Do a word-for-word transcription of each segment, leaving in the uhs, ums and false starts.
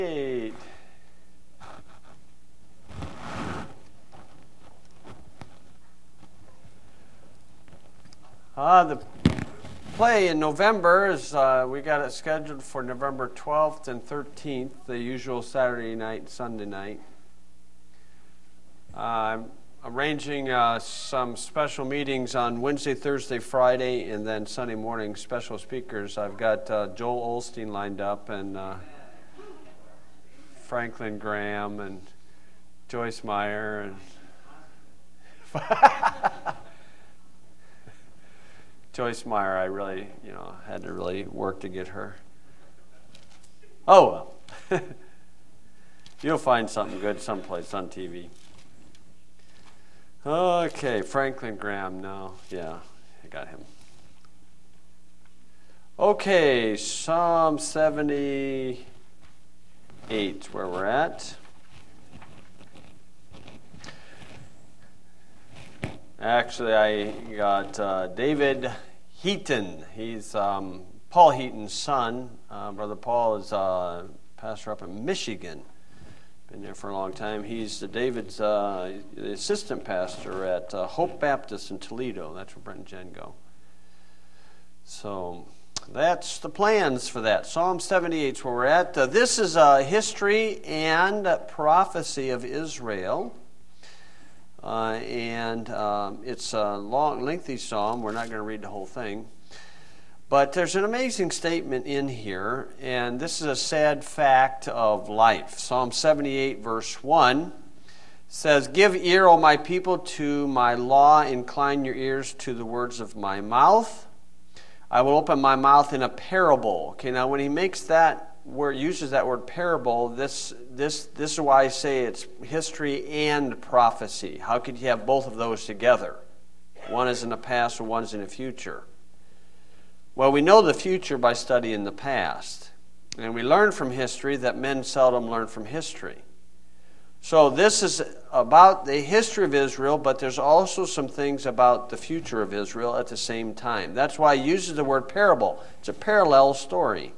Eight. Uh, the play in November is, uh, we got it scheduled for November twelfth and thirteenth, the usual Saturday night, Sunday night. Uh, I'm arranging uh, some special meetings on Wednesday, Thursday, Friday, and then Sunday morning special speakers. I've got uh, Joel Osteen lined up, and uh, Franklin Graham, and Joyce Meyer, and Joyce Meyer, I really, you know, had to really work to get her. Oh, well. You'll find something good someplace on T V. Okay, Franklin Graham, no. Yeah, I got him. Okay, Psalm seventy-eight, where we're at. Actually, I got uh, David Heaton. He's um, Paul Heaton's son. Uh, Brother Paul is uh, pastor up in Michigan. Been there for a long time. He's the David's uh, the assistant pastor at uh, Hope Baptist in Toledo. That's where Brent and Jen go. So that's the plans for that. Psalm seventy-eight is where we're at. Uh, this is a history and prophecy of Israel. Uh, and um, it's a long, lengthy psalm. We're not going to read the whole thing. But there's an amazing statement in here, and this is a sad fact of life. Psalm seventy-eight, verse one says, "Give ear, O my people, to my law. Incline your ears to the words of my mouth. I will open my mouth in a parable." Okay, now when he makes that word, uses that word parable, this this this is why I say it's history and prophecy. How could you have both of those together? One is in the past and one is in the future. Well, we know the future by studying the past. And we learn from history that men seldom learn from history. So this is about the history of Israel, but there's also some things about the future of Israel at the same time. That's why he uses the word parable. It's a parallel story.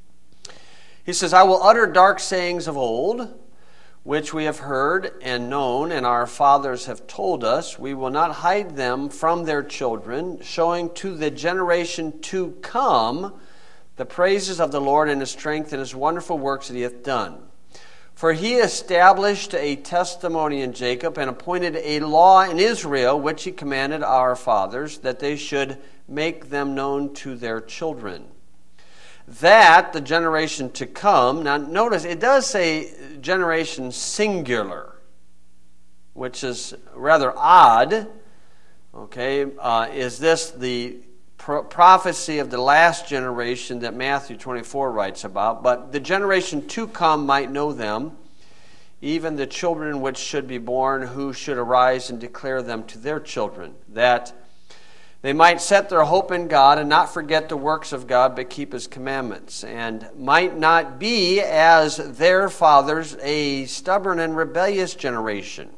He says, "I will utter dark sayings of old, which we have heard and known, and our fathers have told us. We will not hide them from their children, showing to the generation to come the praises of the Lord and his strength and his wonderful works that he hath done. For he established a testimony in Jacob and appointed a law in Israel, which he commanded our fathers, that they should make them known to their children. That the generation to come," now notice it does say generation singular, which is rather odd. Okay, uh, is this the pro- prophecy of the last generation that Matthew twenty-four writes about? But the generation to come might know them, even the children which should be born, who should arise and declare them to their children, that they might set their hope in God and not forget the works of God, but keep his commandments, and might not be, as their fathers, a stubborn and rebellious generation,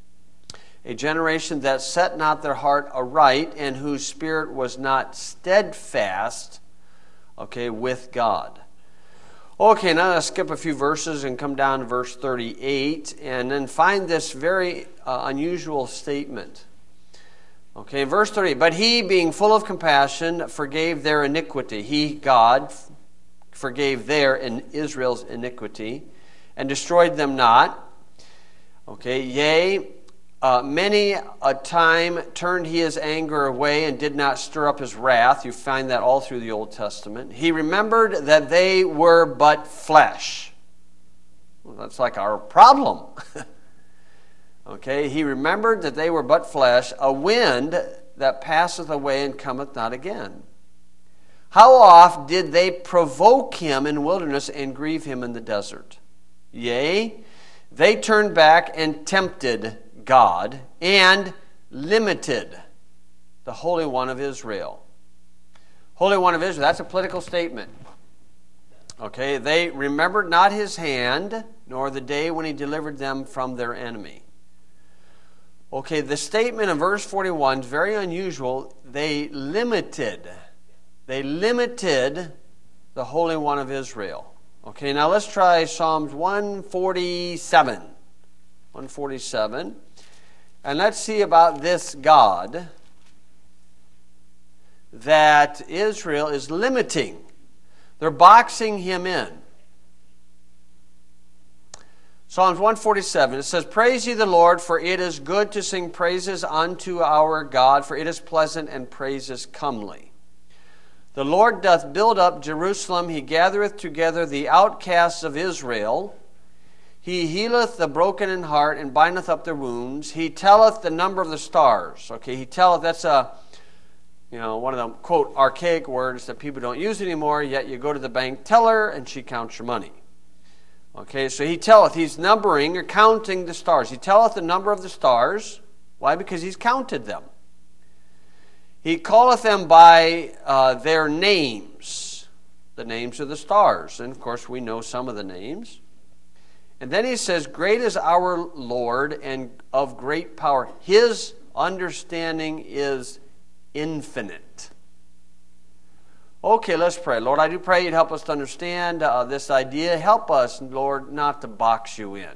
a generation that set not their heart aright, and whose spirit was not steadfast, okay, with God." Okay, now let's skip a few verses and come down to verse thirty-eight, and then find this very uh, unusual statement. Okay, verse thirty, "But he, being full of compassion, forgave their iniquity." He, God, forgave their, in Israel's iniquity, and destroyed them not. Okay, "Yea, uh, many a time turned he his anger away, and did not stir up his wrath." You find that all through the Old Testament. "He remembered that they were but flesh." Well, that's like our problem. Okay, "he remembered that they were but flesh, a wind that passeth away and cometh not again. How oft did they provoke him in wilderness and grieve him in the desert? Yea, they turned back and tempted God and limited the Holy One of Israel." Holy One of Israel, that's a political statement. Okay, "They remembered not his hand, nor the day when he delivered them from their enemy." Okay, the statement in verse forty-one is very unusual. They limited, they limited the Holy One of Israel. Okay, now let's try Psalms one forty-seven. one forty-seven. And let's see about this God that Israel is limiting. They're boxing him in. Psalms one forty-seven, it says, Praise ye the Lord, for it is good to sing praises unto our God, for it is pleasant and praises comely. The Lord doth build up Jerusalem, he gathereth together the outcasts of Israel. He healeth the broken in heart and bindeth up their wounds. He telleth the number of the stars. Okay, he telleth, that's a, you know, one of the, quote, archaic words that people don't use anymore, yet you go to the bank teller and she counts your money. Okay, so he telleth, he's numbering or counting the stars. He telleth the number of the stars. Why? Because he's counted them. He calleth them by uh, their names, the names of the stars. And of course we know some of the names. And then he says, Great is our Lord and of great power. His understanding is infinite. Okay, let's pray. Lord, I do pray you'd help us to understand uh, this idea. Help us, Lord, not to box you in.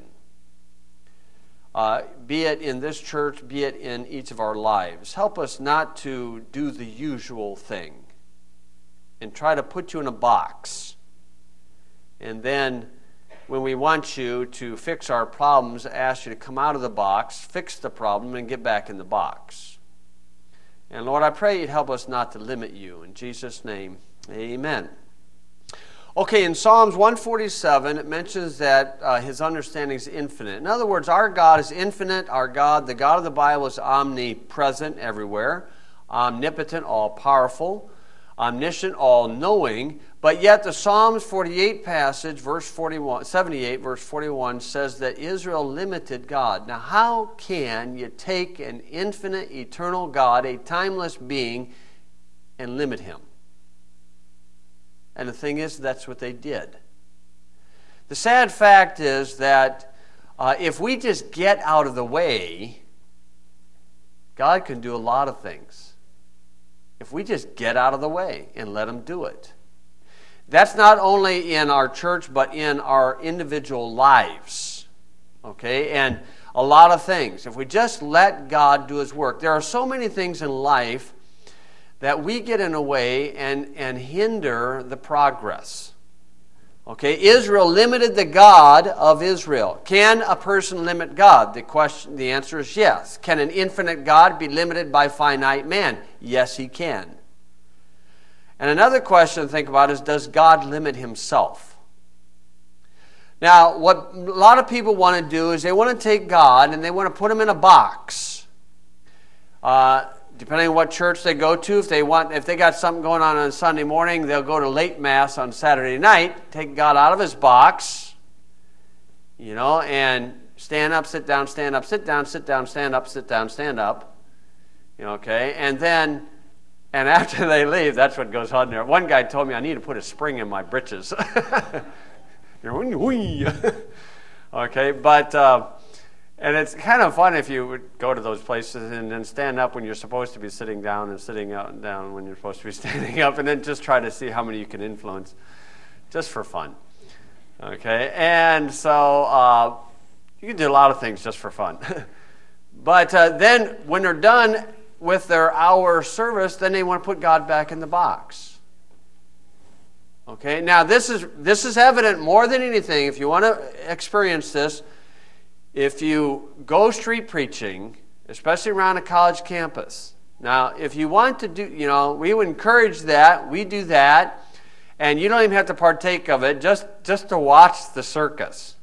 Uh, be it in this church, be it in each of our lives. Help us not to do the usual thing and try to put you in a box. And then when we want you to fix our problems, ask you to come out of the box, fix the problem, and get back in the box. And Lord, I pray you'd help us not to limit you. In Jesus' name, amen. Okay, in Psalms one forty-seven, it mentions that uh, his understanding is infinite. In other words, our God is infinite. Our God, the God of the Bible, is omnipresent everywhere, omnipotent, all-powerful, omniscient, all-knowing. But yet the Psalms forty-eight passage, verse forty-one, seventy-eight, verse forty-one, says that Israel limited God. Now, how can you take an infinite, eternal God, a timeless being, and limit him? And the thing is, that's what they did. The sad fact is that uh, if we just get out of the way, God can do a lot of things. If we just get out of the way and let him do it. That's not only in our church, but in our individual lives. Okay? And a lot of things. If we just let God do his work. There are so many things in life that we get in a way and, and hinder the progress. Okay, Israel limited the God of Israel. Can a person limit God? The question, the answer is yes. Can an infinite God be limited by finite man? Yes, he can. And another question to think about is, does God limit himself? Now, what a lot of people want to do is they want to take God and they want to put him in a box. Uh, Depending on what church they go to, if they want, if they got something going on on Sunday morning, they'll go to late mass on Saturday night, take God out of his box, you know, and stand up, sit down, stand up, sit down, sit down, stand up, sit down, stand up, you know, okay, and then, and after they leave, that's what goes on there. One guy told me I need to put a spring in my britches. Okay, but. Uh, And it's kind of fun if you would go to those places and then stand up when you're supposed to be sitting down and sitting out and down when you're supposed to be standing up, and then just try to see how many you can influence just for fun. Okay, and so uh, you can do a lot of things just for fun. But uh, then when they're done with their hour service, then they want to put God back in the box. Okay, now this is this is evident more than anything. If you want to experience this, if you go street preaching, especially around a college campus. Now, if you want to do, you know, we would encourage that. We do that. And you don't even have to partake of it, just, just to watch the circus.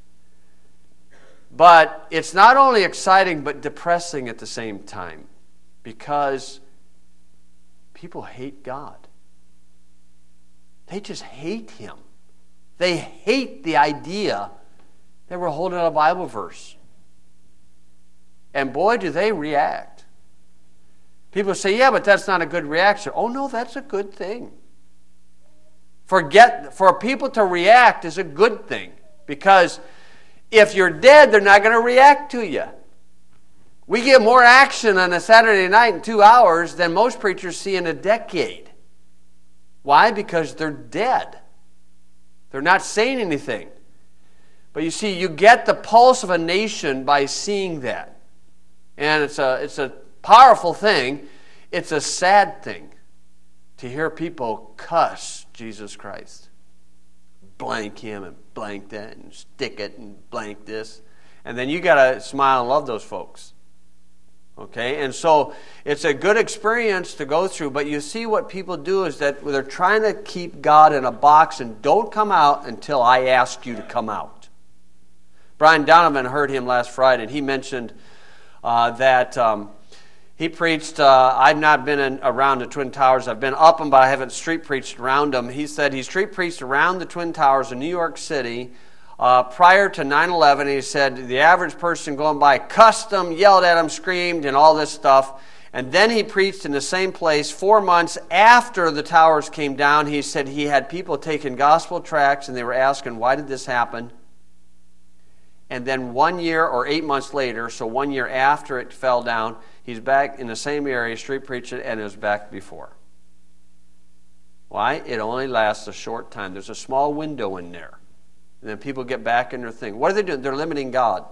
But it's not only exciting, but depressing at the same time. Because people hate God. They just hate him. They hate the idea that we're holding a Bible verse. And boy, do they react. People say, yeah, but that's not a good reaction. Oh, no, that's a good thing. Forget, for people to react is a good thing. Because if you're dead, they're not going to react to you. We get more action on a Saturday night in two hours than most preachers see in a decade. Why? Because they're dead. They're not saying anything. But you see, you get the pulse of a nation by seeing that. And it's a, it's a powerful thing. It's a sad thing to hear people cuss Jesus Christ. Blank him and blank that and stick it and blank this. And then you got to smile and love those folks. Okay? And so it's a good experience to go through, but you see what people do is that they're trying to keep God in a box and don't come out until I ask you to come out. Brian Donovan, heard him last Friday, and he mentioned uh, that um, he preached, uh, I've not been in, around the Twin Towers. I've been up them, but I haven't street preached around them. He said he street preached around the Twin Towers in New York City uh, prior to nine eleven. He said the average person going by cussed them, yelled at them, screamed, and all this stuff. And then he preached in the same place four months after the towers came down. He said he had people taking gospel tracts, and they were asking, why did this happen? And then one year or eight months later, so one year after it fell down, he's back in the same area, street preaching, and it was back before. Why? It only lasts a short time. There's a small window in there. And then people get back in their thing. What are they doing? They're limiting God.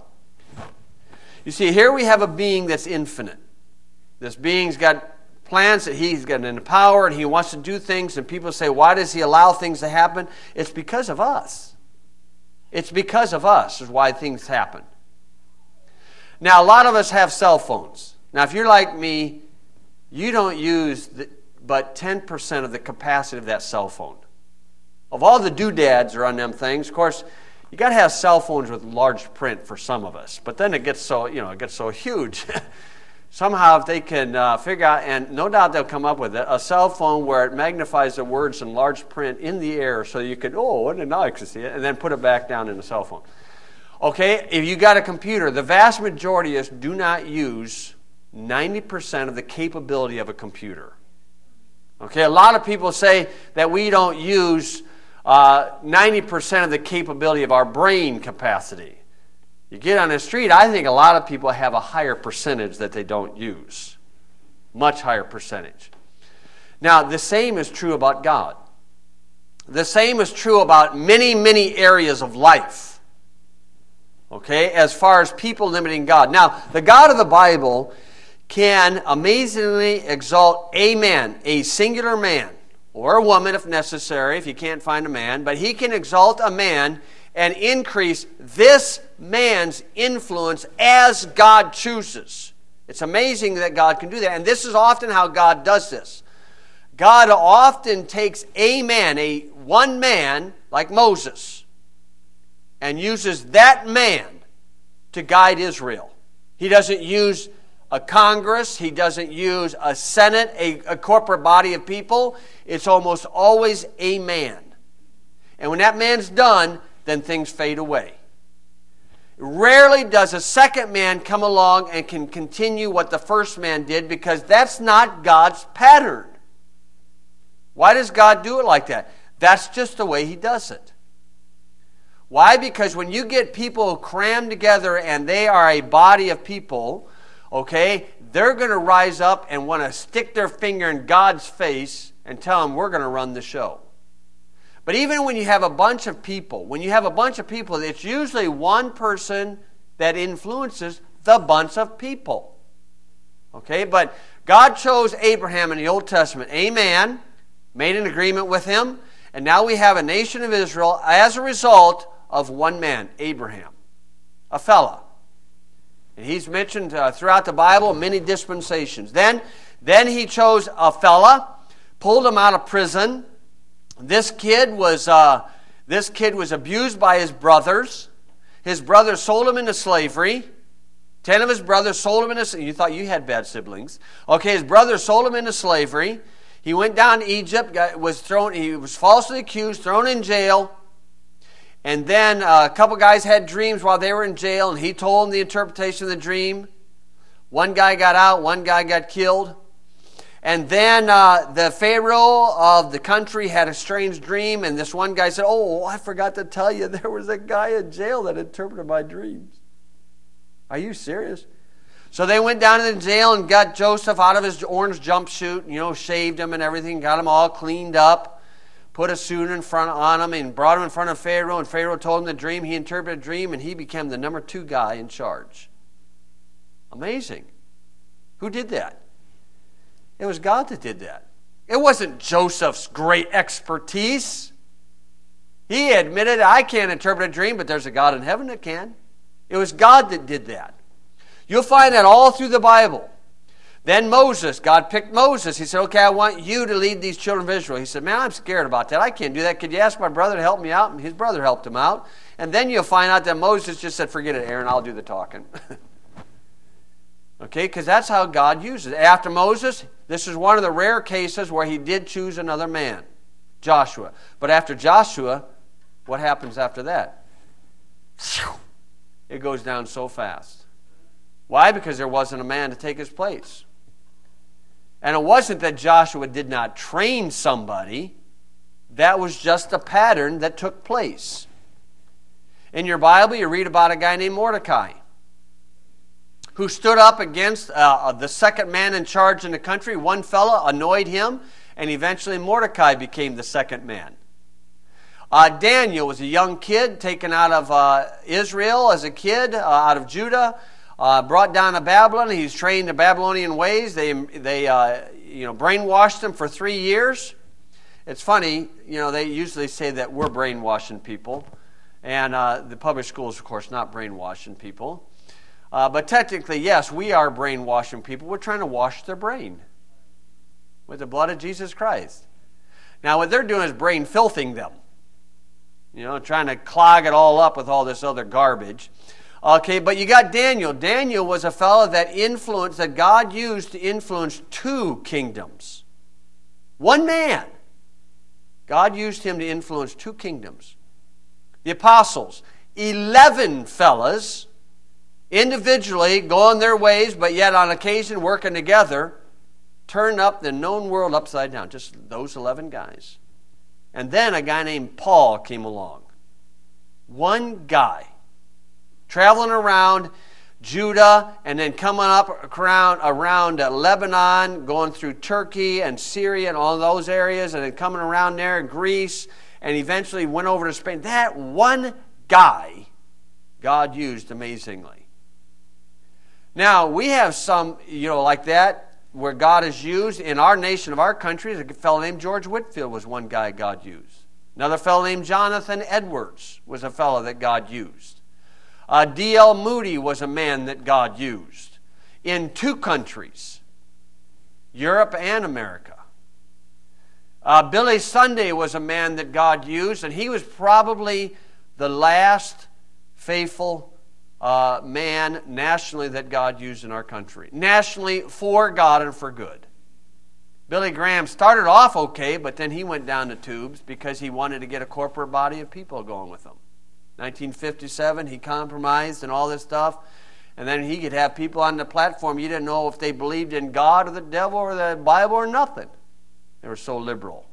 You see, here we have a being that's infinite. This being's got plans that he's got in power, and he wants to do things, and people say, why does he allow things to happen? It's because of us. It's because of us is why things happen. Now, a lot of us have cell phones. Now, if you're like me, you don't use the, but ten percent of the capacity of that cell phone. Of all the doodads are on them things, of course, you got to have cell phones with large print for some of us. But then it gets so, you know, it gets so huge. Somehow, if they can uh, figure out, and no doubt they'll come up with it, a cell phone where it magnifies the words in large print in the air so you could, oh, what a nice to see it, and then put it back down in the cell phone. Okay, if you got a computer, the vast majority of us do not use ninety percent of the capability of a computer. Okay, a lot of people say that we don't use uh, ninety percent of the capability of our brain capacity. You get on the street, I think a lot of people have a higher percentage that they don't use. Much higher percentage. Now, the same is true about God. The same is true about many, many areas of life. Okay, as far as people limiting God. Now, the God of the Bible can amazingly exalt a man, a singular man, or a woman if necessary, if you can't find a man, but he can exalt a man and increase this man's influence as God chooses. It's amazing that God can do that. And this is often how God does this. God often takes a man, a one man, like Moses, and uses that man to guide Israel. He doesn't use a Congress. He doesn't use a Senate, a, a corporate body of people. It's almost always a man. And when that man's done, then things fade away. Rarely does a second man come along and can continue what the first man did, because that's not God's pattern. Why does God do it like that? That's just the way He does it. Why? Because when you get people crammed together and they are a body of people, okay, they're going to rise up and want to stick their finger in God's face and tell Him, we're going to run the show. But even when you have a bunch of people, when you have a bunch of people, it's usually one person that influences the bunch of people. Okay, but God chose Abraham in the Old Testament, a man, made an agreement with him, and now we have a nation of Israel as a result of one man, Abraham, a fella. And he's mentioned uh, throughout the Bible many dispensations. Then, then he chose a fella, pulled him out of prison. This kid was uh, this kid was abused by his brothers. His brothers sold him into slavery. Ten of his brothers sold him into... You thought you had bad siblings. Okay, his brothers sold him into slavery. He went down to Egypt, got, was thrown. He was falsely accused, thrown in jail. And then uh, a couple guys had dreams while they were in jail, and he told them the interpretation of the dream. One guy got out, one guy got killed. And then uh, the Pharaoh of the country had a strange dream, and this one guy said, oh, I forgot to tell you, there was a guy in jail that interpreted my dreams. Are you serious? So they went down to the jail and got Joseph out of his orange jumpsuit, you know, shaved him and everything, got him all cleaned up, put a suit in front on him and brought him in front of Pharaoh, and Pharaoh told him the dream. He interpreted the dream, and he became the number two guy in charge. Amazing. Who did that? It was God that did that. It wasn't Joseph's great expertise. He admitted, I can't interpret a dream, but there's a God in heaven that can. It was God that did that. You'll find that all through the Bible. Then Moses, God picked Moses. He said, okay, I want you to lead these children of Israel. He said, man, I'm scared about that. I can't do that. Could you ask my brother to help me out? And his brother helped him out. And then you'll find out that Moses just said, forget it, Aaron, I'll do the talking. Okay, because that's how God uses it. After Moses, this is one of the rare cases where he did choose another man, Joshua. But after Joshua, what happens after that? It goes down so fast. Why? Because there wasn't a man to take his place. And it wasn't that Joshua did not train somebody. That was just a pattern that took place. In your Bible, you read about a guy named Mordecai, who stood up against uh, the second man in charge in the country. One fellow annoyed him, and eventually Mordecai became the second man. Uh, Daniel was a young kid taken out of uh, Israel as a kid, uh, out of Judah, uh, brought down to Babylon. He's trained the Babylonian ways. They, they uh, you know, brainwashed him for three years. It's funny, you know, they usually say that we're brainwashing people. And uh, the public schools, of course, not brainwashing people. Uh, but technically, yes, we are brainwashing people. We're trying to wash their brain with the blood of Jesus Christ. Now, what they're doing is brain filthing them. You know, trying to clog it all up with all this other garbage. Okay, but you got Daniel. Daniel was a fellow that influenced, that God used to influence two kingdoms. One man. God used him to influence two kingdoms. The apostles, eleven fellas, individually going their ways, but yet on occasion working together, turned up the known world upside down. Just those eleven guys. And then a guy named Paul came along. One guy. Traveling around Judah and then coming up around, around Lebanon, going through Turkey and Syria and all those areas, and then coming around there, Greece, and eventually went over to Spain. That one guy God used amazingly. Now, we have some, you know, like that, where God is used. In our nation, of our country, a fellow named George Whitefield was one guy God used. Another fellow named Jonathan Edwards was a fellow that God used. Uh, D L Moody was a man that God used in two countries, Europe and America. Uh, Billy Sunday was a man that God used, and he was probably the last faithful Uh, man nationally that God used in our country. Nationally, for God and for good. Billy Graham started off okay, but then he went down the tubes because he wanted to get a corporate body of people going with him. nineteen fifty-seven, he compromised and all this stuff, and then he could have people on the platform. You didn't know if they believed in God or the devil or the Bible or nothing. They were so liberal.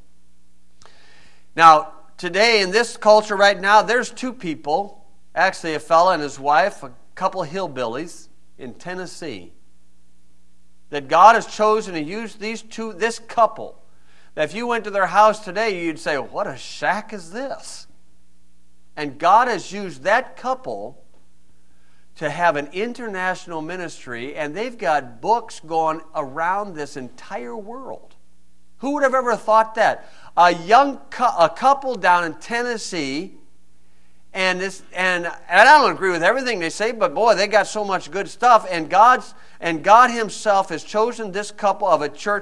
Now, today in this culture right now, there's two people. Actually, a fella and his wife, a couple of hillbillies in Tennessee, that God has chosen to use these two, this couple, that if you went to their house today, you'd say, what a shack is this? And God has used that couple to have an international ministry, and they've got books going around this entire world. Who would have ever thought that? A young cu- a couple down in Tennessee. And this, and, and I don't agree with everything they say, but boy, they got so much good stuff. And God's, and God Himself has chosen this couple of a church,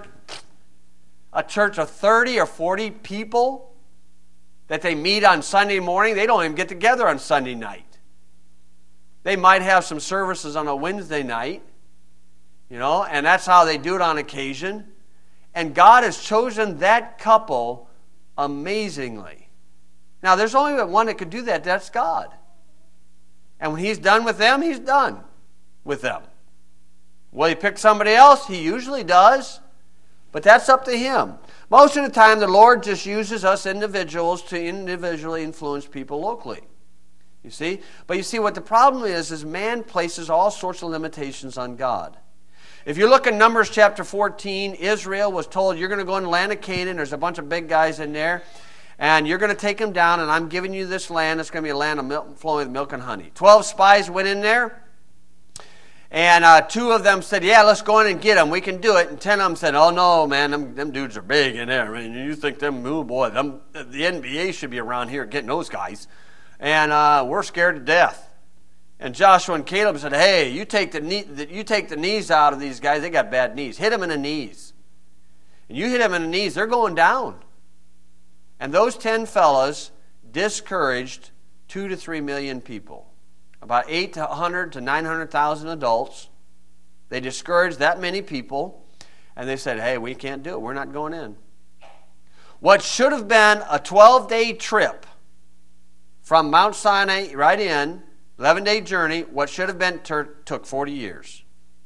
a church of thirty or forty people that they meet on Sunday morning. They don't even get together on Sunday night. They might have some services on a Wednesday night, you know, and that's how they do it on occasion. And God has chosen that couple amazingly. Now, there's only one that could do that. That's God. And when He's done with them, He's done with them. Will He pick somebody else? He usually does. But that's up to Him. Most of the time, the Lord just uses us individuals to individually influence people locally. You see? But you see, what the problem is, is man places all sorts of limitations on God. If you look in Numbers chapter fourteen, Israel was told, you're going to go in the land of Canaan. There's a bunch of big guys in there. And you're going to take them down, and I'm giving you this land. It's going to be a land of milk, flowing with milk and honey. Twelve spies went in there. And uh, two of them said, yeah, let's go in and get them. We can do it. And ten of them said, oh, no, man, them, them dudes are big in there. I mean, you think them, oh, boy, them, the N B A should be around here getting those guys. And uh, we're scared to death. And Joshua and Caleb said, hey, you take the knee, you take the knees out of these guys. They got bad knees. Hit them in the knees. And you hit them in the knees, they're going down. And those ten fellas discouraged two to three million people. About eight hundred to nine hundred thousand adults. They discouraged that many people, and they said, hey, we can't do it. We're not going in. What should have been a twelve-day trip from Mount Sinai right in, eleven-day journey, what should have been ter- took forty years.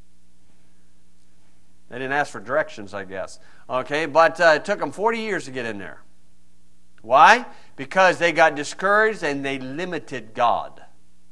They didn't ask for directions, I guess. Okay, but uh, it took them forty years to get in there. Why? Because they got discouraged and they limited God.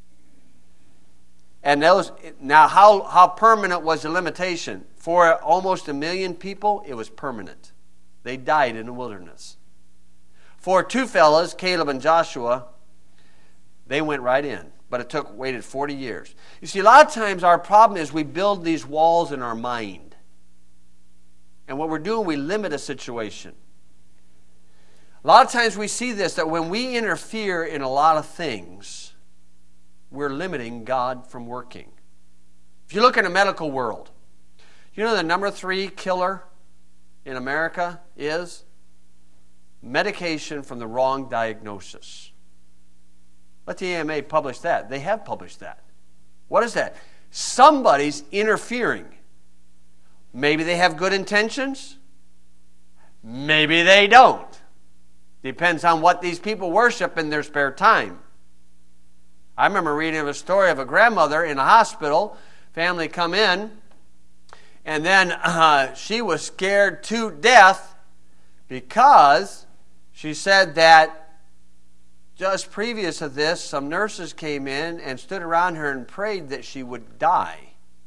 And those, now how, how permanent was the limitation? For almost a million people, it was permanent. They died in the wilderness. For two fellas, Caleb and Joshua, they went right in. But it took waited forty years. You see, a lot of times our problem is we build these walls in our mind. And what we're doing, we limit a situation. A lot of times we see this, that when we interfere in a lot of things, we're limiting God from working. If you look in the medical world, you know the number three killer in America is medication from the wrong diagnosis. Let the A M A publish that. They have published that. What is that? Somebody's interfering. Maybe they have good intentions. Maybe they don't. Depends on what these people worship in their spare time. I remember reading a story of a grandmother in a hospital. Family come in, and then uh, she was scared to death because she said that just previous to this, some nurses came in and stood around her and prayed that she would die.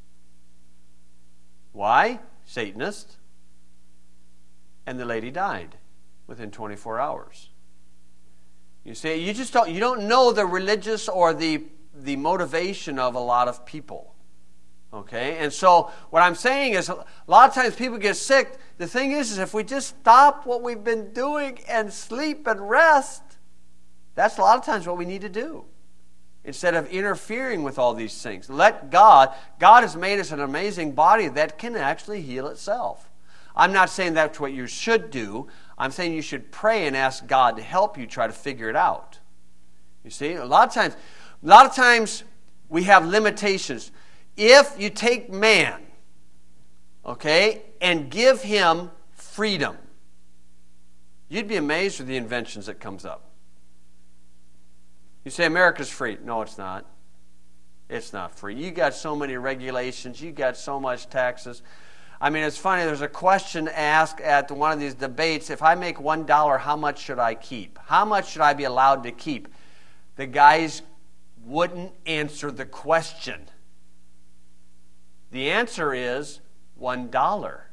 Why? Satanist. And the lady died within twenty-four hours. You see, you just don't you don't know the religious or the the motivation of a lot of people. Okay? And so what I'm saying is a lot of times people get sick. The thing is, is if we just stop what we've been doing and sleep and rest, that's a lot of times what we need to do. Instead of interfering with all these things. Let God, God has made us an amazing body that can actually heal itself. I'm not saying that's what you should do. I'm saying you should pray and ask God to help you try to figure it out. You see, a lot of times, a lot of times we have limitations. If you take man, okay, and give him freedom, you'd be amazed with the inventions that comes up. You say America's free. No, it's not. It's not free. You got so many regulations. You got so much taxes. I mean, it's funny. There's a question asked at one of these debates. If I make one dollar, how much should I keep? How much should I be allowed to keep? The guys wouldn't answer the question. The answer is one dollar.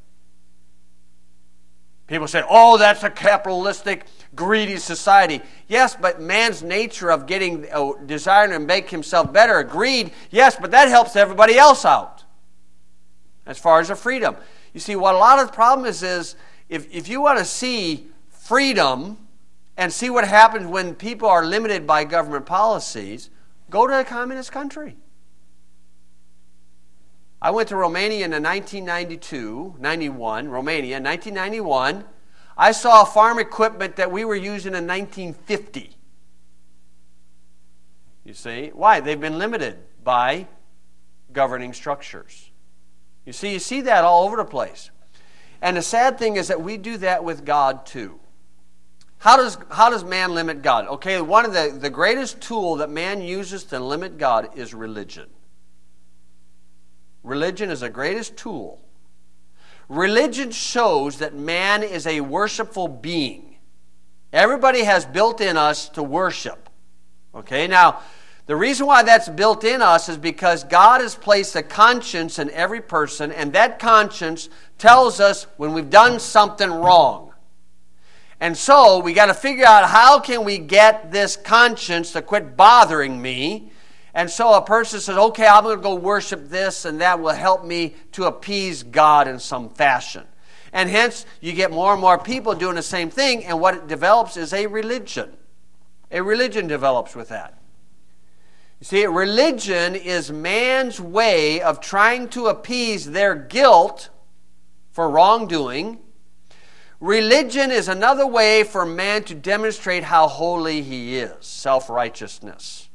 People say, oh, that's a capitalistic, greedy society. Yes, but man's nature of getting, uh, desiring to make himself better, greed, yes, but that helps everybody else out as far as the freedom. You see, what a lot of the problem is, is if, if you want to see freedom and see what happens when people are limited by government policies, go to a communist country. I went to Romania in nineteen ninety-two, ninety-one, Romania, in nineteen ninety-one. I saw farm equipment that we were using in nineteen fifty. You see? Why? They've been limited by governing structures. You see, you see that all over the place. And the sad thing is that we do that with God too. How does, how does man limit God? Okay, one of the, the greatest tool that man uses to limit God is religion. Religion is the greatest tool. Religion shows that man is a worshipful being. Everybody has built in us to worship. Okay, now, the reason why that's built in us is because God has placed a conscience in every person, and that conscience tells us when we've done something wrong. And so we got to figure out how can we get this conscience to quit bothering me. And so a person says, okay, I'm going to go worship this, and that will help me to appease God in some fashion. And hence, you get more and more people doing the same thing, and what it develops is a religion. A religion develops with that. You see, religion is man's way of trying to appease their guilt for wrongdoing. Religion is another way for man to demonstrate how holy he is, self-righteousness.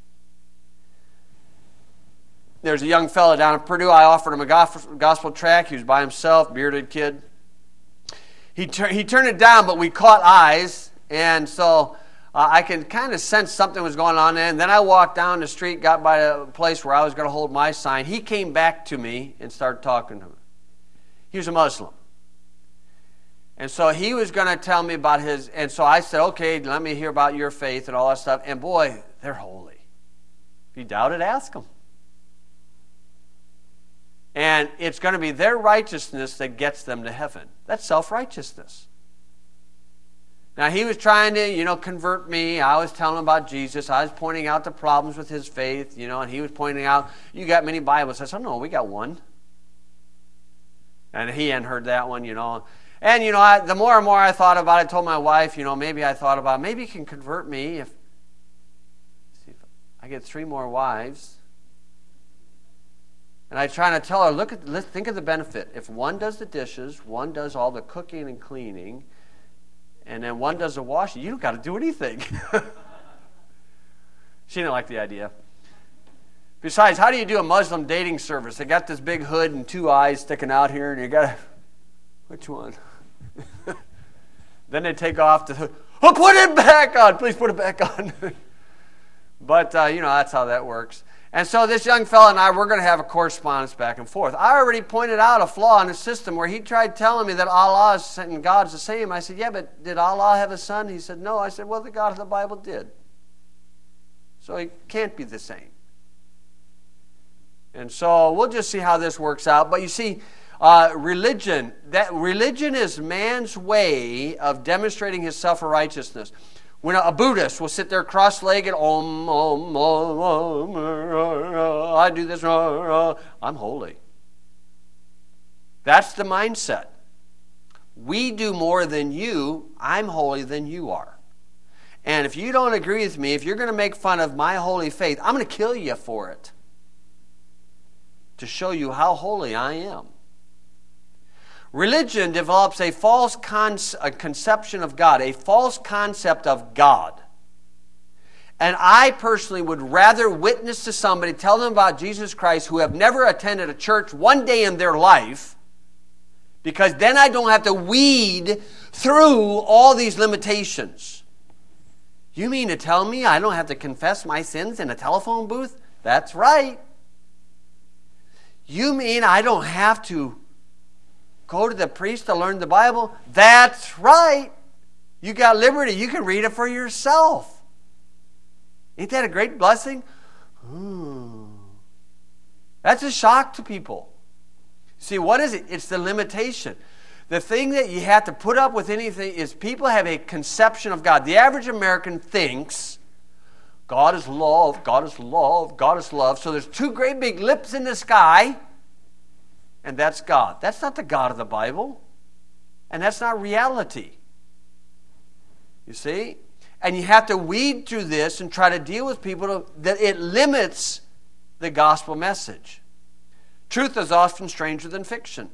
There's a young fellow down at Purdue. I offered him a gospel tract. He was by himself, bearded kid. He, tur- he turned it down, but we caught eyes, and so uh, I could kind of sense something was going on there. And then I walked down the street, got by a place where I was going to hold my sign. He came back to me and started talking to me. He was a Muslim. And so he was going to tell me about his, and so I said, okay, let me hear about your faith and all that stuff. And boy, they're holy. If you doubt it, ask them. And it's going to be their righteousness that gets them to heaven. That's self-righteousness. Now, he was trying to, you know, convert me. I was telling him about Jesus. I was pointing out the problems with his faith, you know, and he was pointing out, you got many Bibles. I said, no, we got one. And he hadn't heard that one, you know. And, you know, I, the more and more I thought about it, I told my wife, you know, maybe I thought about, maybe you can convert me if, see if I get three more wives. And I try to tell her, look at, let's think of the benefit. If one does the dishes, one does all the cooking and cleaning, and then one does the washing, you don't got to do anything. She didn't like the idea. Besides, how do you do a Muslim dating service? They got this big hood and two eyes sticking out here, and you got to, which one? Then they take off the hood. Oh, put it back on. Please put it back on. But, uh, you know, that's how that works. And so this young fella and I, we're going to have a correspondence back and forth. I already pointed out a flaw in the system where he tried telling me that Allah and God's the same. I said, yeah, but did Allah have a son? He said, no. I said, well, the God of the Bible did. So he can't be the same. And so we'll just see how this works out. But you see, uh, religion, that religion is man's way of demonstrating his self-righteousness. When a Buddhist will sit there cross-legged, om, om, om, om, I do this, I'm holy. That's the mindset. We do more than you, I'm holy than you are. And if you don't agree with me, if you're going to make fun of my holy faith, I'm going to kill you for it. To show you how holy I am. Religion develops a false con- a conception of God, a false concept of God. And I personally would rather witness to somebody, tell them about Jesus Christ, who have never attended a church one day in their life, because then I don't have to weed through all these limitations. You mean to tell me I don't have to confess my sins in a telephone booth? That's right. You mean I don't have to go to the priest to learn the Bible? That's right. You got liberty. You can read it for yourself. Ain't that a great blessing? Ooh. That's a shock to people. See, what is it? It's the limitation. The thing that you have to put up with anything is people have a conception of God. The average American thinks God is love, God is love, God is love. So there's two great big lips in the sky, and that's God. That's not the God of the Bible, and that's not reality. You see? And you have to weed through this and try to deal with people to, that it limits the gospel message. Truth is often stranger than fiction.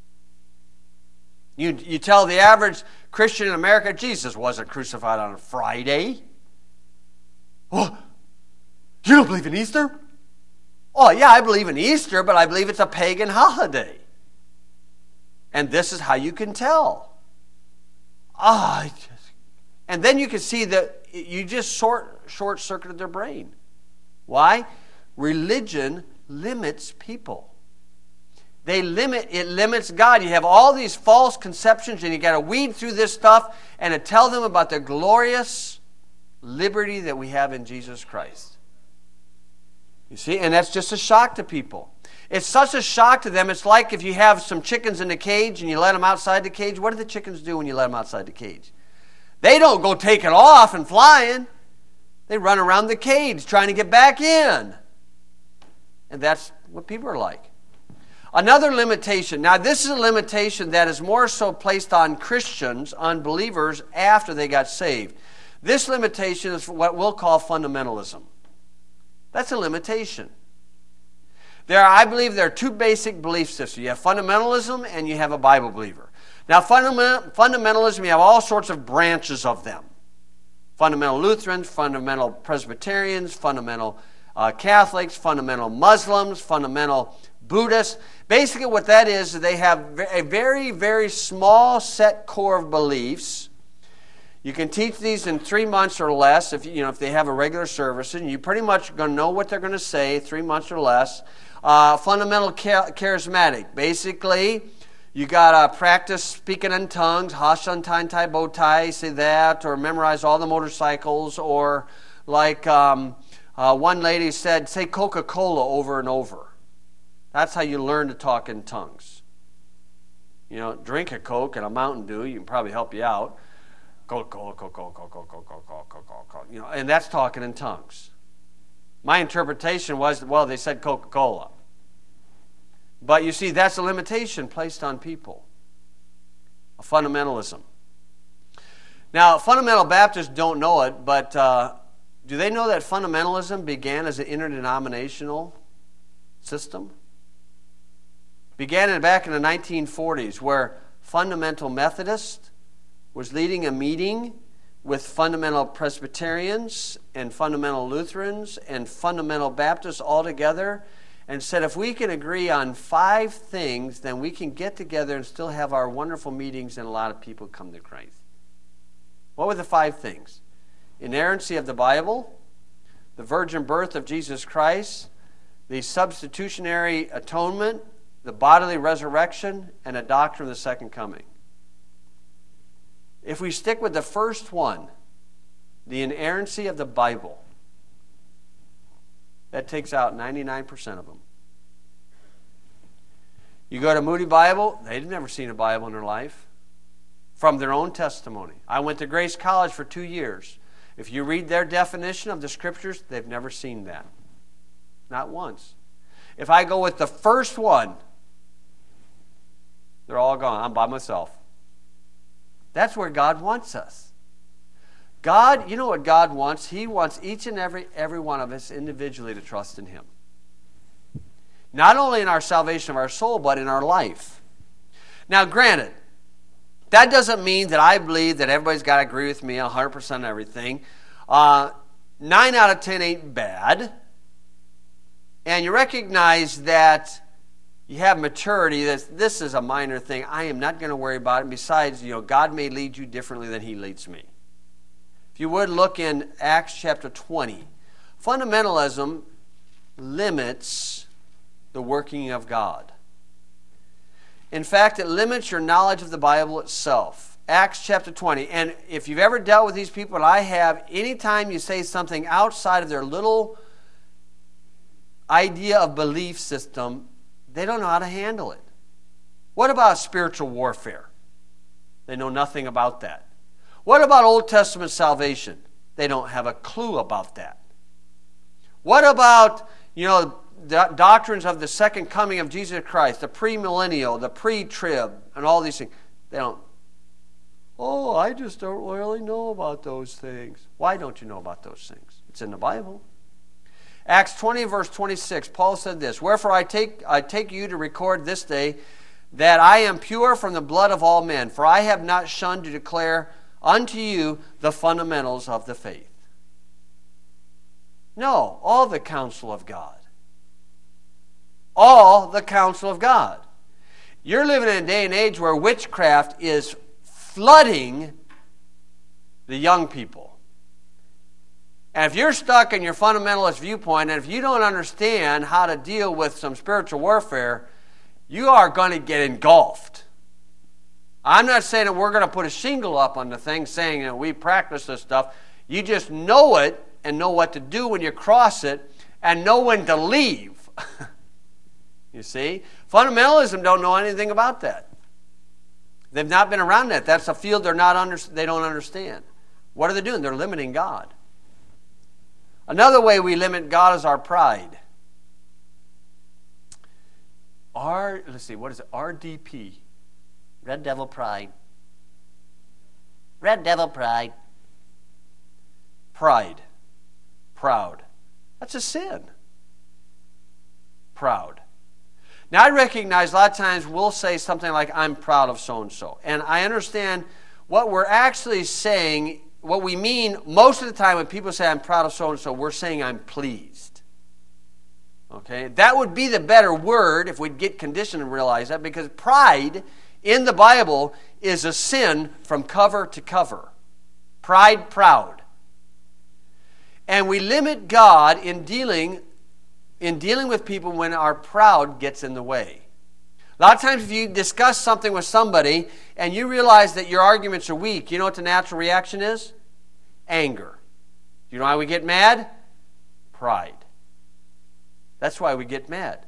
You, you tell the average Christian in America, Jesus wasn't crucified on a Friday. Oh, you don't believe in Easter? Oh, yeah, I believe in Easter, but I believe it's a pagan holiday. And this is how you can tell. Ah, oh, and then you can see that you just short, short-circuited their brain. Why? Religion limits people. They limit, it limits God. You have all these false conceptions, and you got to weed through this stuff and to tell them about the glorious liberty that we have in Jesus Christ. You see, and that's just a shock to people. It's such a shock to them. It's like if you have some chickens in a cage and you let them outside the cage. What do the chickens do when you let them outside the cage? They don't go taking off and flying. They run around the cage trying to get back in. And that's what people are like. Another limitation. Now, this is a limitation that is more so placed on Christians, on believers, after they got saved. This limitation is what we'll call fundamentalism. That's a limitation. There, I believe there are two basic belief systems. You have fundamentalism and you have a Bible believer. Now, fundament, fundamentalism, you have all sorts of branches of them. Fundamental Lutherans, fundamental Presbyterians, fundamental uh, Catholics, fundamental Muslims, fundamental Buddhists. Basically what that is, they have a very, very small set core of beliefs. You can teach these in three months or less if you know if they have a regular service, and you pretty much going to know what they're going to say, three months or less. Uh, fundamental charismatic. Basically, you got to practice speaking in tongues, Hashantai Botai, say that, or memorize all the motorcycles, or like um, uh, one lady said, say Coca-Cola over and over. That's how you learn to talk in tongues. You know, drink a Coke and a Mountain Dew, you can probably help you out. Coca-Cola, Coca-Cola, Coca-Cola, Coca-Cola, Coca-Cola, you know, and that's talking in tongues. My interpretation was, well, they said Coca-Cola. But you see, that's a limitation placed on people. A fundamentalism. Now, fundamental Baptists don't know it, but uh, do they know that fundamentalism began as an interdenominational system? Began in, back in the nineteen forties, where Fundamental Methodist was leading a meeting with fundamental Presbyterians and fundamental Lutherans and fundamental Baptists all together, and said if we can agree on five things, then we can get together and still have our wonderful meetings and a lot of people come to Christ. What were the five things? Inerrancy of the Bible, the virgin birth of Jesus Christ, the substitutionary atonement, the bodily resurrection, and a doctrine of the second coming. If we stick with the first one, the inerrancy of the Bible, that takes out ninety-nine percent of them. You go to Moody Bible, they've never seen a Bible in their life. From their own testimony. I went to Grace College for two years. If you read their definition of the Scriptures, they've never seen that. Not once. If I go with the first one, they're all gone. I'm by myself. That's where God wants us. God, you know what God wants? He wants each and every, every one of us individually to trust in Him. Not only in our salvation of our soul, but in our life. Now, granted, that doesn't mean that I believe that everybody's got to agree with me one hundred percent of everything. Uh, nine out of ten ain't bad. And you recognize that you have maturity, that this is a minor thing. I am not going to worry about it. And besides, you know, God may lead you differently than He leads me. If you would look in Acts chapter twenty. Fundamentalism limits the working of God. In fact, it limits your knowledge of the Bible itself. Acts chapter twenty. And if you've ever dealt with these people, and I have, anytime you say something outside of their little idea of belief system, they don't know how to handle it. What about spiritual warfare? They know nothing about that. What about Old Testament salvation? They don't have a clue about that. What about, you know, the doctrines of the second coming of Jesus Christ, the premillennial, the pre-trib, and all these things? They don't. Oh, I just don't really know about those things. Why don't you know about those things? It's in the Bible. Acts twenty, verse twenty-six, Paul said this, "Wherefore I take, I take you to record this day that I am pure from the blood of all men, for I have not shunned to declare unto you the fundamentals of the faith." No, all the counsel of God. All the counsel of God. You're living in a day and age where witchcraft is flooding the young people. And if you're stuck in your fundamentalist viewpoint, and if you don't understand how to deal with some spiritual warfare, you are going to get engulfed. I'm not saying that we're going to put a shingle up on the thing saying that we practice this stuff. You just know it and know what to do when you cross it and know when to leave. You see? Fundamentalism don't know anything about that. They've not been around that. That's a field they're not under, they don't understand. What are they doing? They're limiting God. Another way we limit God is our pride. R, let's see, what is it? R D P. Red Devil Pride. Red Devil Pride. Pride. Proud. That's a sin. Proud. Now, I recognize a lot of times we'll say something like, I'm proud of so-and-so. And I understand what we're actually saying, what we mean most of the time when people say, I'm proud of so-and-so, we're saying I'm pleased. Okay? That would be the better word if we'd get conditioned and realize that, because pride in the Bible is a sin from cover to cover. Pride, proud. And we limit God in dealing in dealing with people when our proud gets in the way. A lot of times if you discuss something with somebody and you realize that your arguments are weak, you know what the natural reaction is? Anger. You know why we get mad? Pride. That's why we get mad.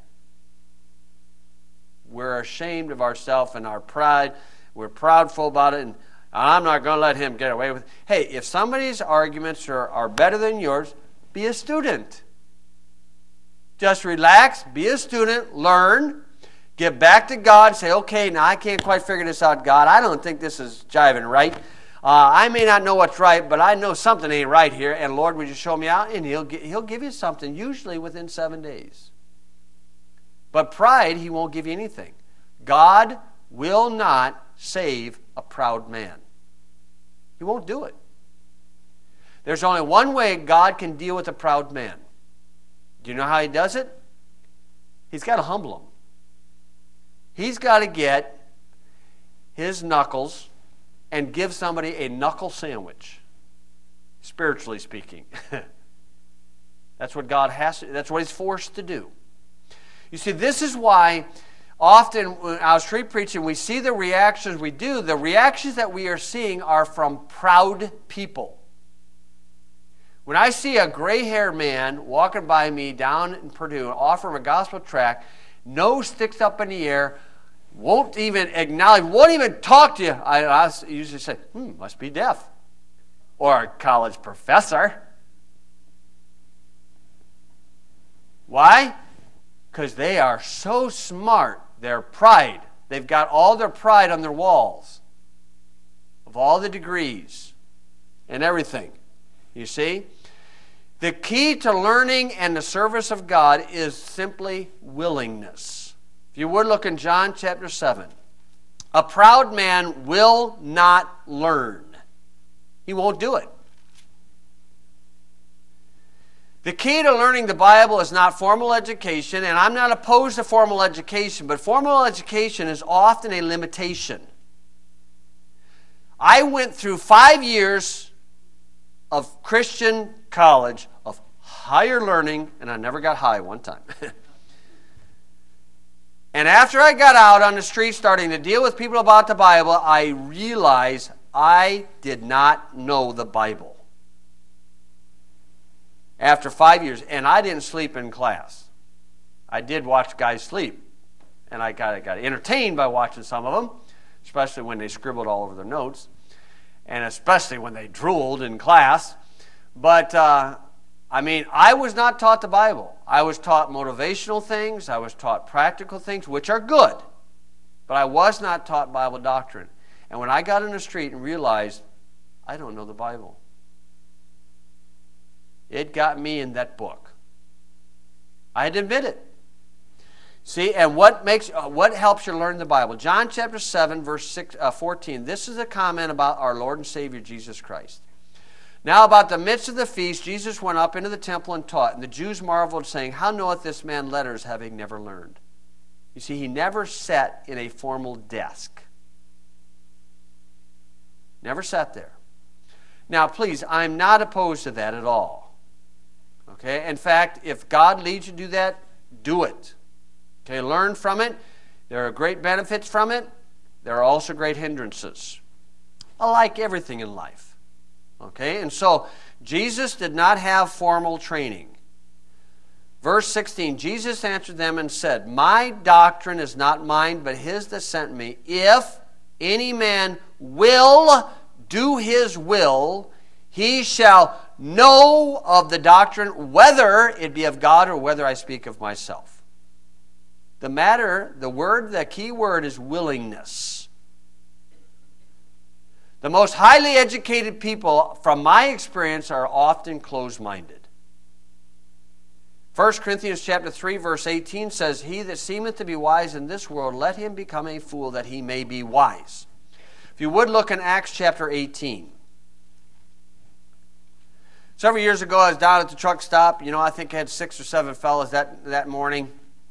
We're ashamed of ourselves and our pride. We're proudful about it, and I'm not going to let him get away with it. Hey, if somebody's arguments are, are better than yours, be a student. Just relax, be a student, learn, get back to God, say, okay, now I can't quite figure this out, God. I don't think this is jiving right. Uh, I may not know what's right, but I know something ain't right here, and Lord, would you show me out? And he'll, he'll give you something, usually within seven days. But pride, he won't give you anything. God will not save a proud man. He won't do it. There's only one way God can deal with a proud man. Do you know how he does it? He's got to humble him. He's got to get his knuckles and give somebody a knuckle sandwich, spiritually speaking. That's what God has to, that's what he's forced to do. You see, this is why often when I was street preaching, we see the reactions we do. The reactions that we are seeing are from proud people. When I see a gray-haired man walking by me down in Purdue and offer him a gospel tract, nose sticks up in the air, won't even acknowledge, won't even talk to you, I, I usually say, hmm, must be deaf. Or a college professor. Why? Because they are so smart. Their pride. They've got all their pride on their walls. Of all the degrees. And everything. You see? The key to learning and the service of God is simply willingness. If you would look in John chapter seven. A proud man will not learn. He won't do it. The key to learning the Bible is not formal education, and I'm not opposed to formal education, but formal education is often a limitation. I went through five years of Christian college, of higher learning, and I never got high one time. And after I got out on the street starting to deal with people about the Bible, I realized I did not know the Bible. After five years, and I didn't sleep in class. I did watch guys sleep, and I got, got entertained by watching some of them, especially when they scribbled all over their notes, and especially when they drooled in class. But, uh, I mean, I was not taught the Bible. I was taught motivational things. I was taught practical things, which are good. But I was not taught Bible doctrine. And when I got in the street and realized, I don't know the Bible. It got me in that book. I had to admit it. See, and what makes uh, what helps you learn the Bible? John chapter seven, verse six, uh, fourteen. This is a comment about our Lord and Savior Jesus Christ. Now about the midst of the feast, Jesus went up into the temple and taught, and the Jews marveled, saying, How knoweth this man letters, having never learned? You see, he never sat in a formal desk. Never sat there. Now, please, I'm not opposed to that at all. Okay? In fact, if God leads you to do that, do it. Okay, learn from it. There are great benefits from it. There are also great hindrances. I like everything in life. Okay, and so Jesus did not have formal training. Verse sixteen, Jesus answered them and said, My doctrine is not mine, but his that sent me. If any man will do his will, he shall know of the doctrine, whether it be of God or whether I speak of myself. The matter, the word, the key word is willingness. The most highly educated people, from my experience, are often closed-minded. First Corinthians chapter three, verse eighteen says, He that seemeth to be wise in this world, let him become a fool, that he may be wise. If you would look in Acts chapter eighteen. Several years ago, I was down at the truck stop. You know, I think I had six or seven fellas that, that morning.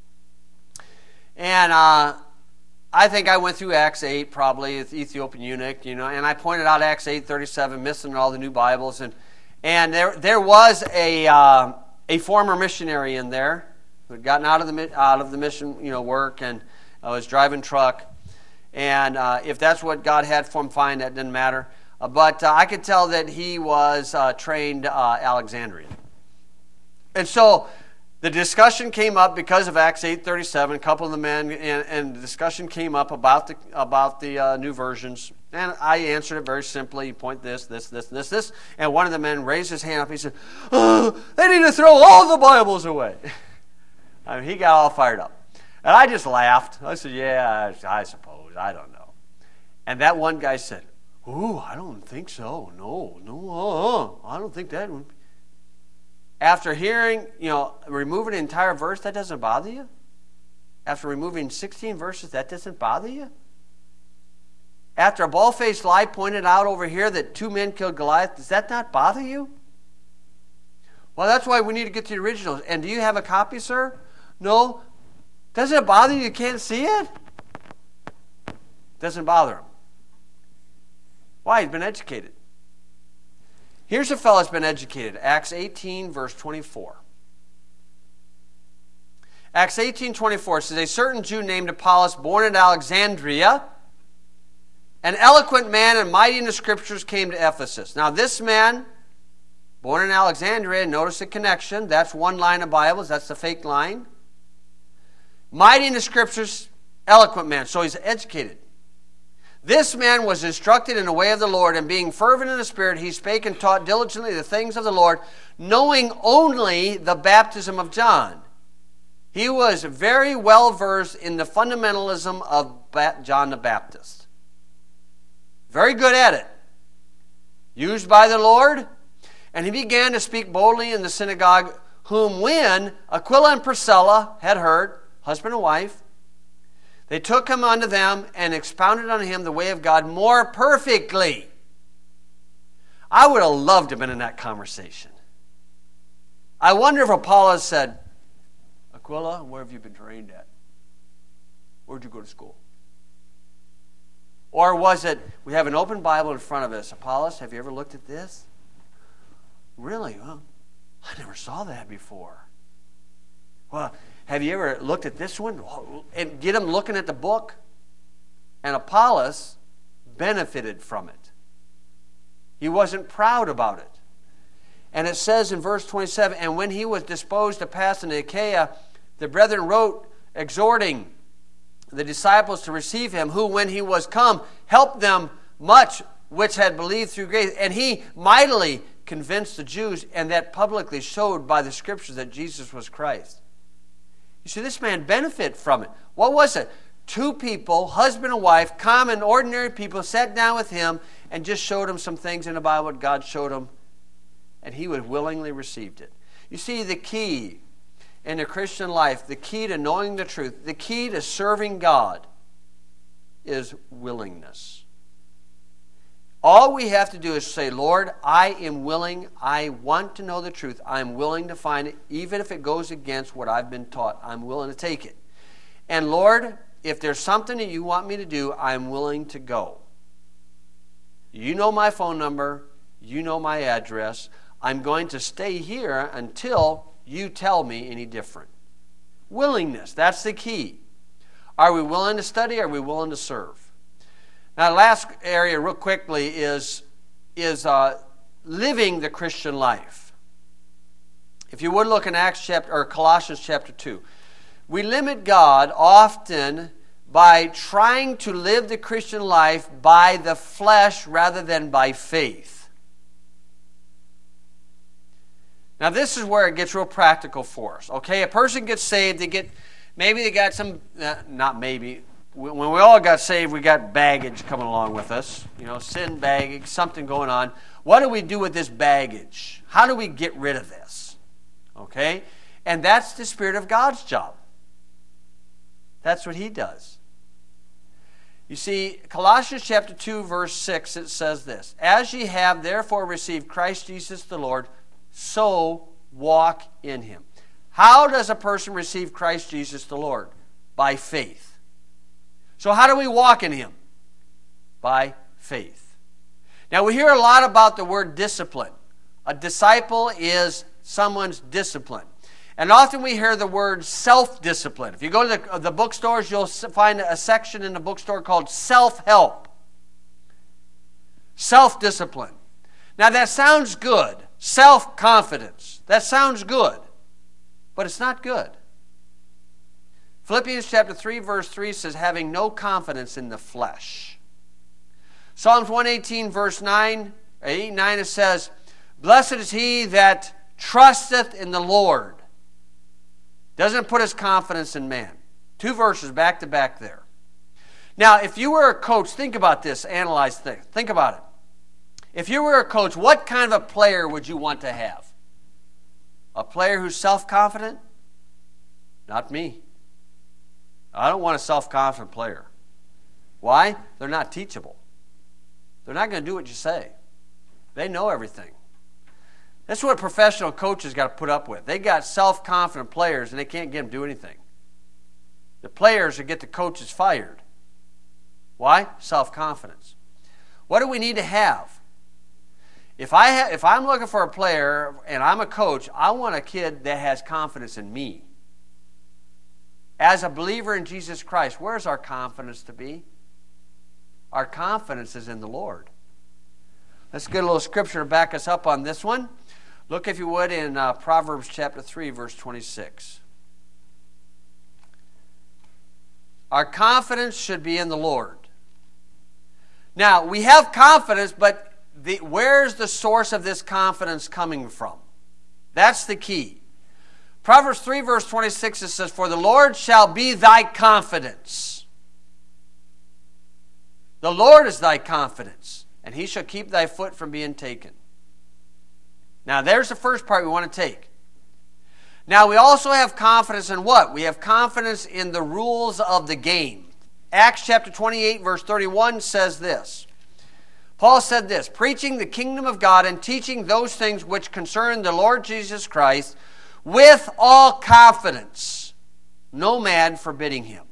And uh, I think I went through Acts eight, probably, the Ethiopian eunuch, you know, and I pointed out Acts eight thirty-seven, missing all the new Bibles. And and there there was a uh, a former missionary in there who had gotten out of the out of the mission, you know, work, and uh, was driving truck. And uh, if that's what God had for him, fine, that didn't matter. Uh, but uh, I could tell that he was uh, trained uh, Alexandrian. And so the discussion came up because of Acts eight thirty-seven. A couple of the men, and, and the discussion came up about the about the uh, new versions. And I answered it very simply. You point this, this, this, this, this. And one of the men raised his hand up. He said, oh, they need to throw all the Bibles away. I mean, he got all fired up. And I just laughed. I said, yeah, I, I suppose. I don't know. And that one guy said, ooh, I don't think so. No, no, uh-uh. I don't think that would be. After hearing, you know, removing an entire verse, that doesn't bother you? After removing sixteen verses, that doesn't bother you? After a bald-faced lie pointed out over here that two men killed Goliath, does that not bother you? Well, that's why we need to get to the originals. And do you have a copy, sir? No? Doesn't it bother you you can't see it? Doesn't bother him. Why? He's been educated. Here's a fellow that's been educated. Acts eighteen, verse twenty-four. Acts eighteen, twenty-four says, a certain Jew named Apollos, born in Alexandria, an eloquent man and mighty in the Scriptures, came to Ephesus. Now this man, born in Alexandria, notice the connection. That's one line of Bibles. That's the fake line. Mighty in the Scriptures, eloquent man. So he's educated. This man was instructed in the way of the Lord, and being fervent in the Spirit, he spake and taught diligently the things of the Lord, knowing only the baptism of John. He was very well versed in the fundamentalism of John the Baptist. Very good at it. Used by the Lord. And he began to speak boldly in the synagogue, whom when Aquila and Priscilla had heard, husband and wife, they took him unto them and expounded unto him the way of God more perfectly. I would have loved to have been in that conversation. I wonder if Apollos said, Aquila, where have you been trained at? Where'd you go to school? Or was it, we have an open Bible in front of us. Apollos, have you ever looked at this? Really? Well, I never saw that before. Well, have you ever looked at this one? And get them looking at the book. And Apollos benefited from it. He wasn't proud about it. And it says in verse twenty-seven, and when he was disposed to pass into Achaia, the brethren wrote, exhorting the disciples to receive him, who, when he was come, helped them much which had believed through grace. And he mightily convinced the Jews, and that publicly showed by the Scriptures that Jesus was Christ. You see, this man benefited from it. What was it? Two people, husband and wife, common, ordinary people, sat down with him and just showed him some things in the Bible that God showed him, and he would willingly received it. You see, the key in the Christian life, the key to knowing the truth, the key to serving God is willingness. All we have to do is say, Lord, I am willing. I want to know the truth. I'm willing to find it, even if it goes against what I've been taught. I'm willing to take it. And Lord, if there's something that you want me to do, I'm willing to go. You know my phone number. You know my address. I'm going to stay here until you tell me any different. Willingness, that's the key. Are we willing to study? Are we willing to serve? Now, the last area, real quickly, is, is uh, living the Christian life. If you would look in Acts chapter or Colossians chapter two, we limit God often by trying to live the Christian life by the flesh rather than by faith. Now this is where it gets real practical for us. Okay, a person gets saved, they get, maybe they got some, uh, not maybe, when we all got saved, we got baggage coming along with us. You know, sin baggage, something going on. What do we do with this baggage? How do we get rid of this? Okay? And that's the Spirit of God's job. That's what He does. You see, Colossians chapter two, verse six, it says this, "As ye have therefore received Christ Jesus the Lord, so walk in Him." How does a person receive Christ Jesus the Lord? By faith. So how do we walk in Him? By faith. Now we hear a lot about the word discipline. A disciple is someone's discipline. And often we hear the word self-discipline. If you go to the, the bookstores, you'll find a section in the bookstore called self-help. Self-discipline. Now that sounds good. Self-confidence. That sounds good. But it's not good. Philippians chapter three, verse three says, "Having no confidence in the flesh." Psalms one eighteen, verse nine, eight, nine, it says, "Blessed is he that trusteth in the Lord." Doesn't put his confidence in man. Two verses back to back there. Now, if you were a coach, think about this, analyze things. Think about it. If you were a coach, what kind of a player would you want to have? A player who's self-confident? Not me. I don't want a self-confident player. Why? They're not teachable. They're not going to do what you say. They know everything. That's what professional coaches got to put up with. They got self-confident players and they can't get them to do anything. The players that get the coaches fired. Why? Self-confidence. What do we need to have? If, I ha- if I'm looking for a player and I'm a coach, I want a kid that has confidence in me. As a believer in Jesus Christ, where's our confidence to be? Our confidence is in the Lord. Let's get a little scripture to back us up on this one. Look, if you would, in uh, Proverbs chapter three, verse twenty-six. Our confidence should be in the Lord. Now, we have confidence, but the, where's the source of this confidence coming from? That's the key. Proverbs three, verse twenty-six, it says, "For the Lord shall be thy confidence." The Lord is thy confidence, and He shall keep thy foot from being taken. Now, there's the first part we want to take. Now, we also have confidence in what? We have confidence in the rules of the game. Acts chapter twenty-eight, verse thirty-one says this. Paul said this, "Preaching the kingdom of God and teaching those things which concern the Lord Jesus Christ, with all confidence, no man forbidding him."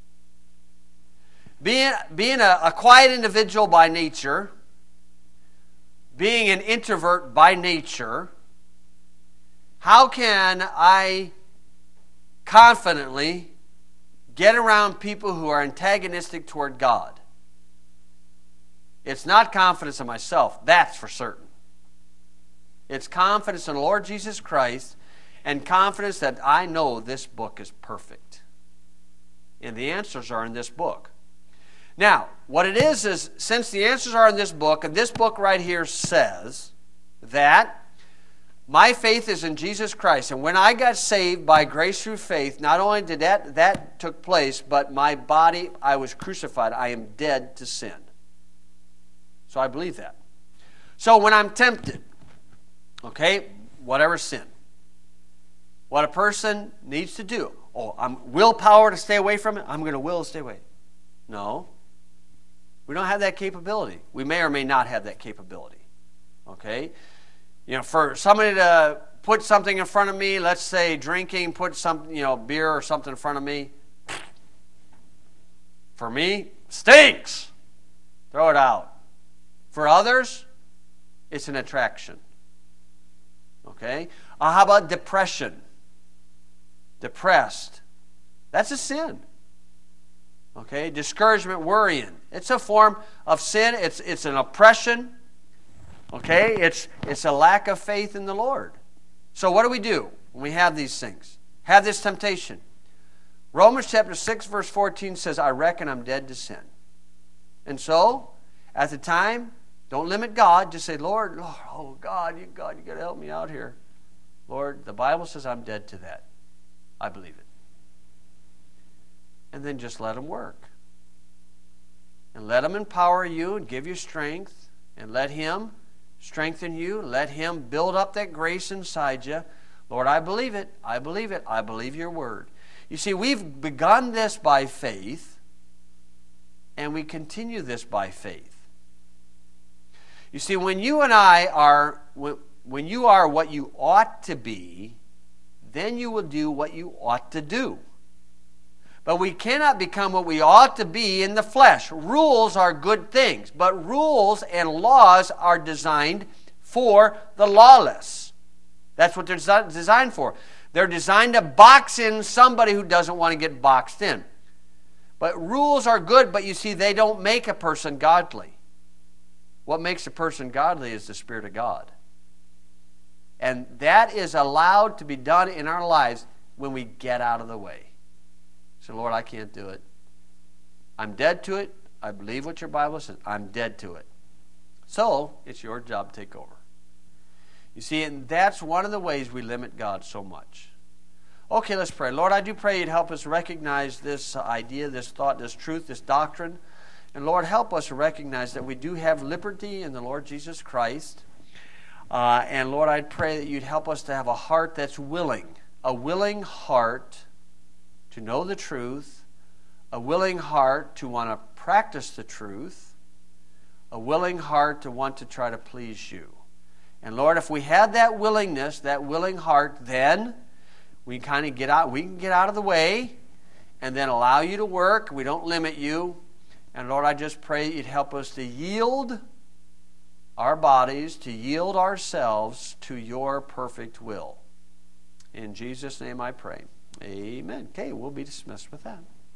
Being, being a, a quiet individual by nature, being an introvert by nature, how can I confidently get around people who are antagonistic toward God? It's not confidence in myself, that's for certain. It's confidence in the Lord Jesus Christ and confidence that I know this book is perfect. And the answers are in this book. Now, what it is is, since the answers are in this book, and this book right here says that my faith is in Jesus Christ. And when I got saved by grace through faith, not only did that, that took place, but my body, I was crucified. I am dead to sin. So I believe that. So when I'm tempted, okay, whatever sin, what a person needs to do, oh, I'm willpower to stay away from it, I'm going to will to stay away. No. We don't have that capability. We may or may not have that capability. Okay? You know, for somebody to put something in front of me, let's say drinking, put some, you know, beer or something in front of me, for me, stinks. Throw it out. For others, it's an attraction. Okay? Uh, how about depression? Depressed. That's a sin. Okay? Discouragement, worrying. It's a form of sin. It's, it's an oppression. Okay? It's, it's a lack of faith in the Lord. So what do we do when we have these things? Have this temptation. Romans chapter six, verse fourteen says, "I reckon I'm dead to sin." And so, at the time, don't limit God. Just say, Lord, Lord, oh God, you God, you got to help me out here. Lord, the Bible says I'm dead to that. I believe it. And then just let him work. And let him empower you and give you strength. And let him strengthen you. Let him build up that grace inside you. Lord, I believe it. I believe it. I believe your word. You see, we've begun this by faith, and we continue this by faith. You see, when you and I are, when you are what you ought to be, then you will do what you ought to do. But we cannot become what we ought to be in the flesh. Rules are good things, but rules and laws are designed for the lawless. That's what they're designed for. They're designed to box in somebody who doesn't want to get boxed in. But rules are good, but you see, they don't make a person godly. What makes a person godly is the Spirit of God. And that is allowed to be done in our lives when we get out of the way. So, Lord, I can't do it. I'm dead to it. I believe what your Bible says. I'm dead to it. So, it's your job to take over. You see, and that's one of the ways we limit God so much. Okay, let's pray. Lord, I do pray you'd help us recognize this idea, this thought, this truth, this doctrine. And Lord, help us recognize that we do have liberty in the Lord Jesus Christ. Uh, and Lord, I'd pray that you'd help us to have a heart that's willing, a willing heart to know the truth, a willing heart to want to practice the truth, a willing heart to want to try to please you. And Lord, if we had that willingness, that willing heart, then we kind of get out, we can get out of the way and then allow you to work. We don't limit you. And Lord, I just pray you'd help us to yield our bodies, to yield ourselves to your perfect will. In Jesus' name I pray. Amen. Okay, we'll be dismissed with that.